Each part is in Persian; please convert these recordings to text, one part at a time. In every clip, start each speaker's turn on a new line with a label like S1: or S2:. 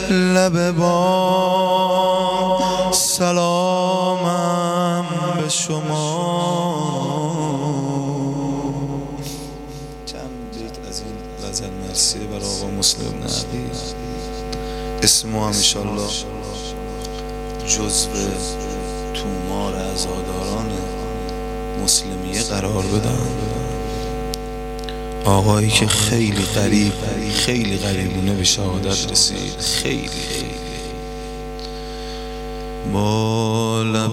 S1: لب با سلامم به شما. چند بیت از این غزل مرثیه برای آقا مسلم بن عقیل. اسمو هم انشالله جزو تومار عزاداران مسلمیه قرار بدم. آقایی که خیلی قریبونه به شهادت رسید، خیلی با لب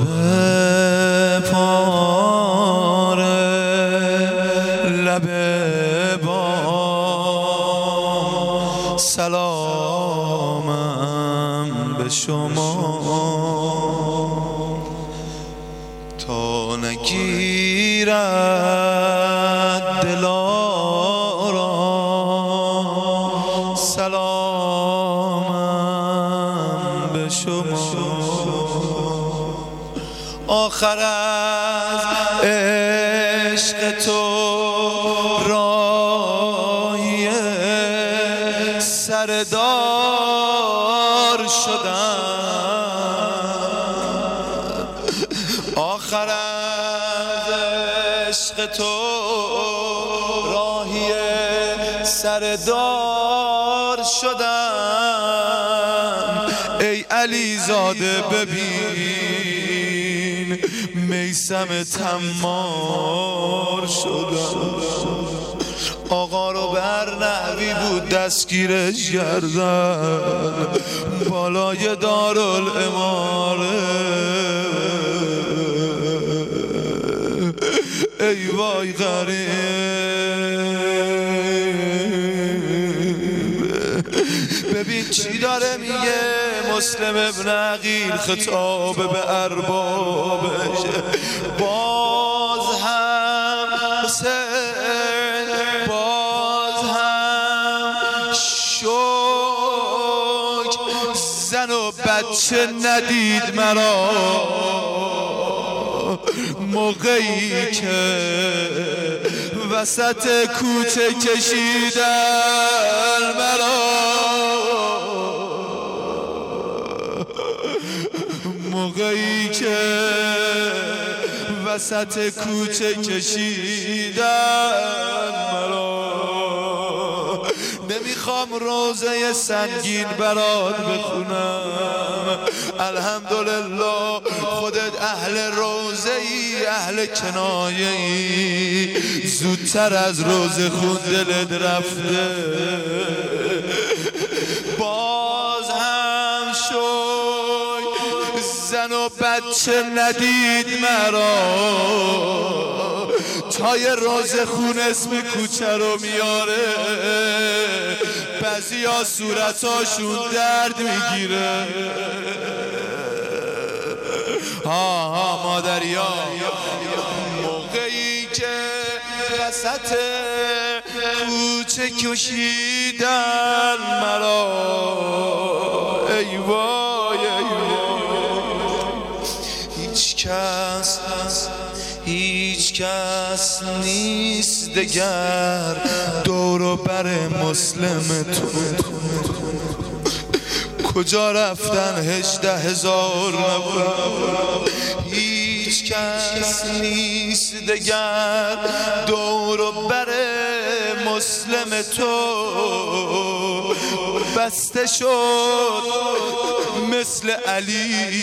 S1: پاره، لب با سلامم به شما. تا نگیرد دلارا سلامم به شما. آخر از عشق تو راهی سردار شدم. آخر از عشق تو راهی سردار شدم. ای علی زاده ببین میثم تمار شدم. آقا رو بر نحوی بود دستگیرش کردن بالای دارالاماره. ای وای غریب، ببین چی داره میگه مسلم ابن عقیل خطاب به اربابش. باز هم حسین، باز هم شوک، زن و بچه ندید مرا موقعی که وسط کوچه کشیدن مرا. موقعی که وسط کوچه کشیدن مرا. نمیخوام روزه سنگین برات بخونم، الحمدلله خودت اهل روزه ای، اهل کنایه ای، زودتر از روزه خون دلت رفته. باز هم شوی، زن و بچه ندید مرا. چای روزه خون اسم کوچه رو میاره، بعضی ها صورتاشون درد میگیره. ها مادری ها، موقعی که وسط کوچه کشیدن مرا. ای وای ای وای، هیچ کس نیست دگر دور و بر مسلم تو. کجا رفتن 18,000 نفر؟ هیچ کس نیست دگر دور و بر مسلم تو. بسته شد مثل علی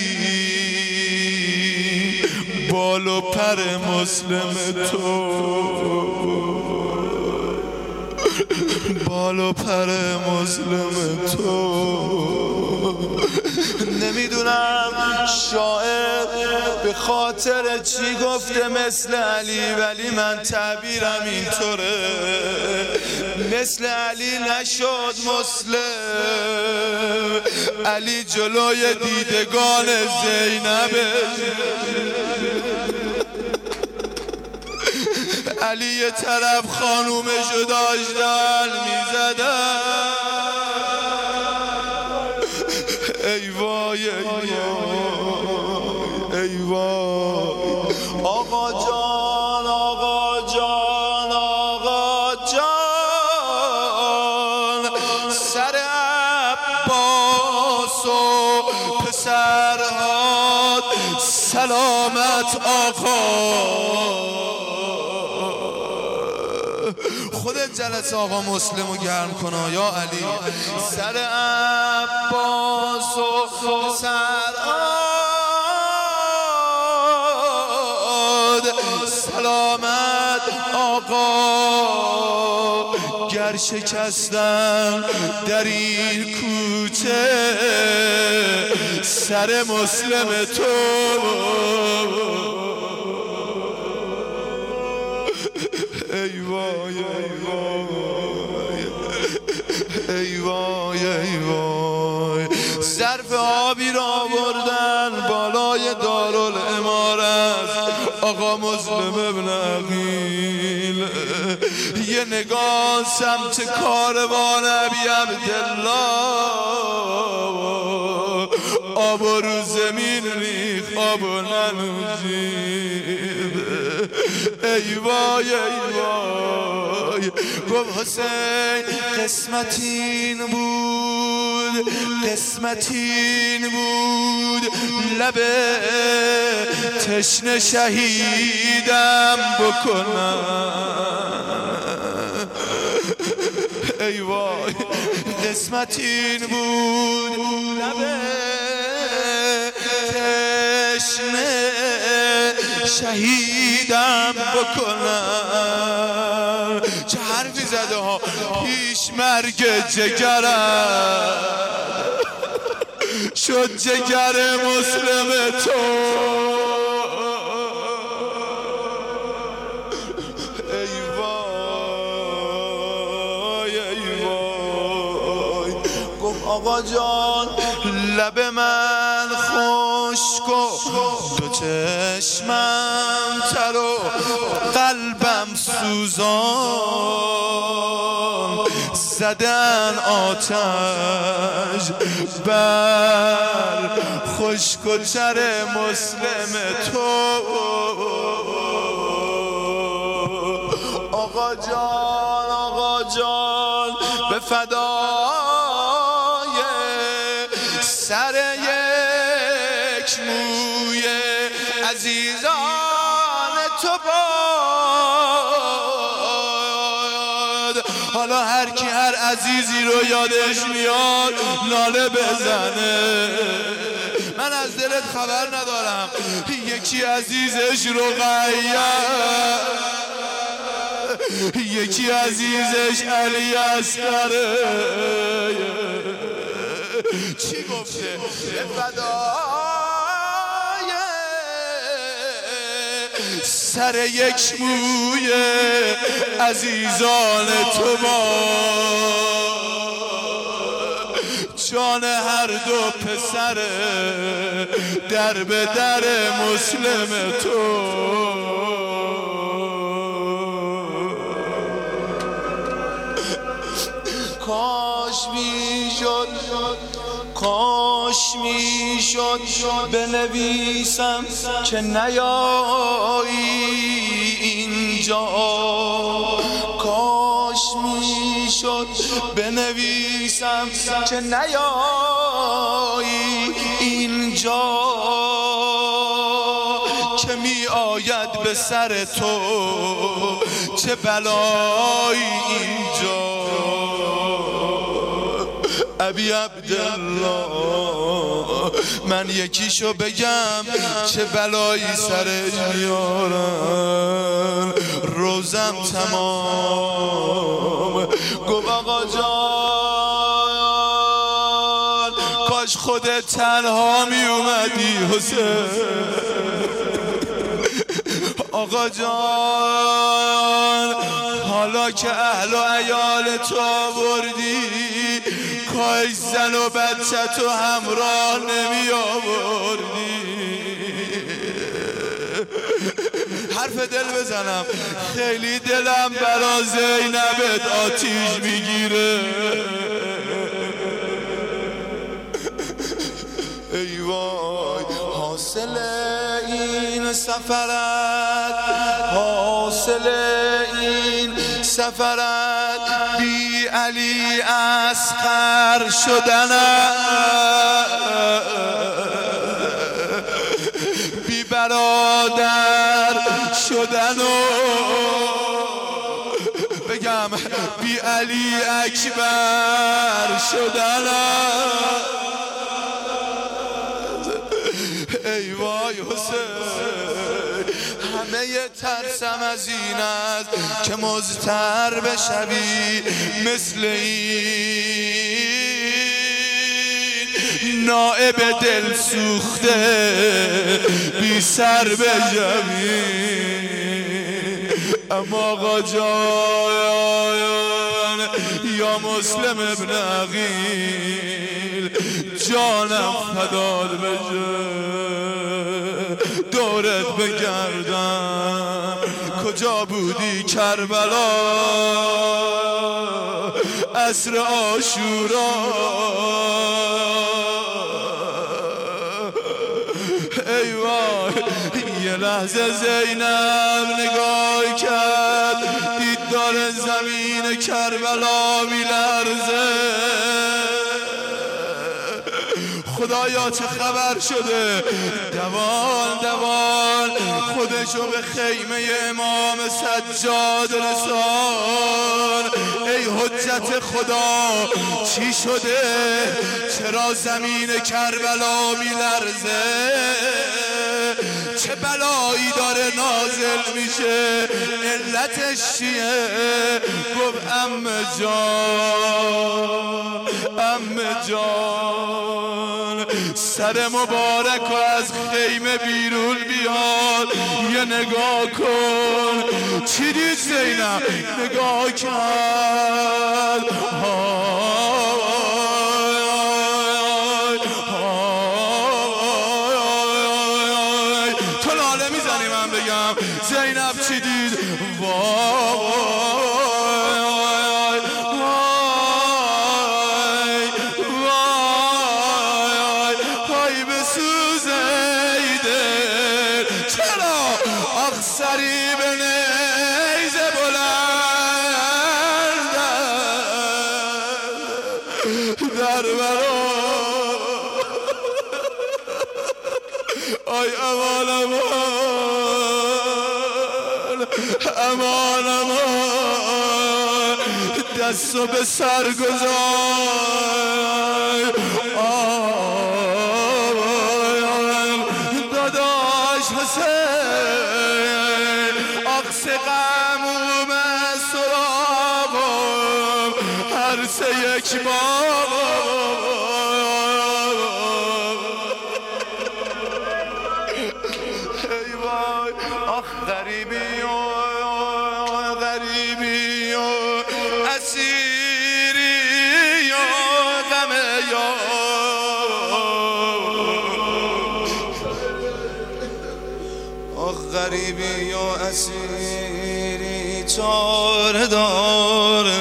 S1: بال و پر مسلم تو. بال و پر مسلم تو. نمیدونم شاعر به خاطر چی گفته مثل علی، ولی من تعبیرم اینطوره. مثل علی نشد مسلم، علی جلوی دیدگان زینبه. علی یه طرف خانومشو داشتن میزدن. ای وای ای وای، آقا جان آقا جان آقا جان، سر عباس و پسرهات سلامت آقا. خودت جلسه آقا مسلمو گرم کن یا علی. سر عباس و پسرهات سلامت آقا. گر شکستن در این کوچه سر مسلم تو. ای وای ای وای ای وای ای وای. ظرف آبی را آوردن بالای دارالامارت آقا مسلم ابن عقیل. یه نگاه سمت کاروان ابی عبدالله. آب رو زمین ریخ آب ننوشید. ای وای ای وای. گفت حسین قسمت این بود قسمت این بود لب تشنه شهیدم بکنم. ای وای قسمت این بود لب تشنه شهیدم بکنم. چه حرفی زده ها پیش مرگ جگرم شد جگر مسلم تو. ای وای ای وای. گفت آقا جان لب من خشک و دو چشمم تر و قلبم سوزان. زدن آتش بر خشک و تر مسلم تو. آقا جان به فدای سر یک موی عزیزان تو باد. حالا هر کی هر عزیزی رو یادش میاد ناله بزنه. من از دلت خبر ندارم. یکی عزیزش رقیه یکی عزیزش علی اصغره. چی گفته؟ فدای سر یک موی عزیزان تو باد. جان هر دو پسر در به در مسلم تو. کاش میشد بنویسم که نیایی اینجا. کاش میشد بنویسم که نیایی اینجا. که می آید به سر تو چه بلایی اینجا. ابی عبدالله من یکیشو بگم چه بلایی سرش میارن. روزم تمام. گفت آقا جان کاش خودت تنها می اومدی حسین. آقا جان حالا که اهل و عیال تو آوردی کاش زن و بچه تو همراه نمی آوردی. حرف دل بزنم خیلی دلم برا زینبت آتیش میگیره. ای وای حاصل این سفرت حاصل این سفرت بی علی اصغر شدنم، بی برادر شدن و بگم بی علی اکبر شدنم. ای وای حسین، همه ترسم از این است که مضطر بشوی مثل این نائب دل سوخته بی سر بجوی. اما آقا جان یا مسلم ابن عقیل، جانم فدات بشه دورت بگردم. کجا بودی کربلا عصر عاشورا؟ ای وای، یه لحظه زینب نگاه کرد، دید داره زمین کربلا میلرزه. خدایا چه خبر شده؟ دوان دوان خودشو به خیمه امام سجاد رسان. ای حجت خدا، چی شده؟ چرا زمین کربلا میلرزه؟ چه بلایی داره نازل میشه؟ علتش چیه؟ گفت عمه جان، عمه جان، سر مبارک و از خیمه بیرون بیاد، یه نگاه کن. چی دید زینب؟ نگاه کرد، تو لاله میزنی من بگم زینب چی دید؟ سری به نیزه بلند در برا. آی امان امان امان امان، دستو به سر گذار. داداش حسین، اقص غموم سراغم هر سه یک بابم. ای وای آخ غریبی و غریبی و اسیری و غم آخ غریبی و اسیری چاره داره.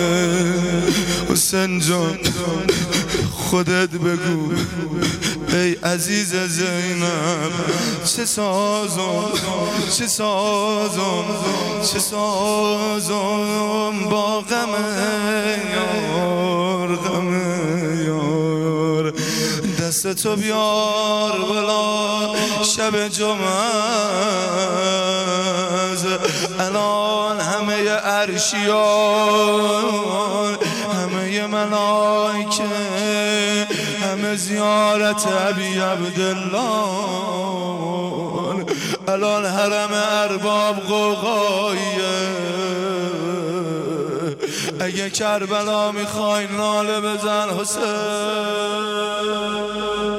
S1: حسین جان خودت بگو ای عزیز زینب، چه سازم چه سازم چه سازم با غم یار، غم یار. دستتو بیار بلا شب جمعه، الان همه عرشیان، همه ملائکه، همه زیارت ابی عبدالله، الان حرم ارباب غوغاییه. اگه کربلا میخوای ناله بزن حسین.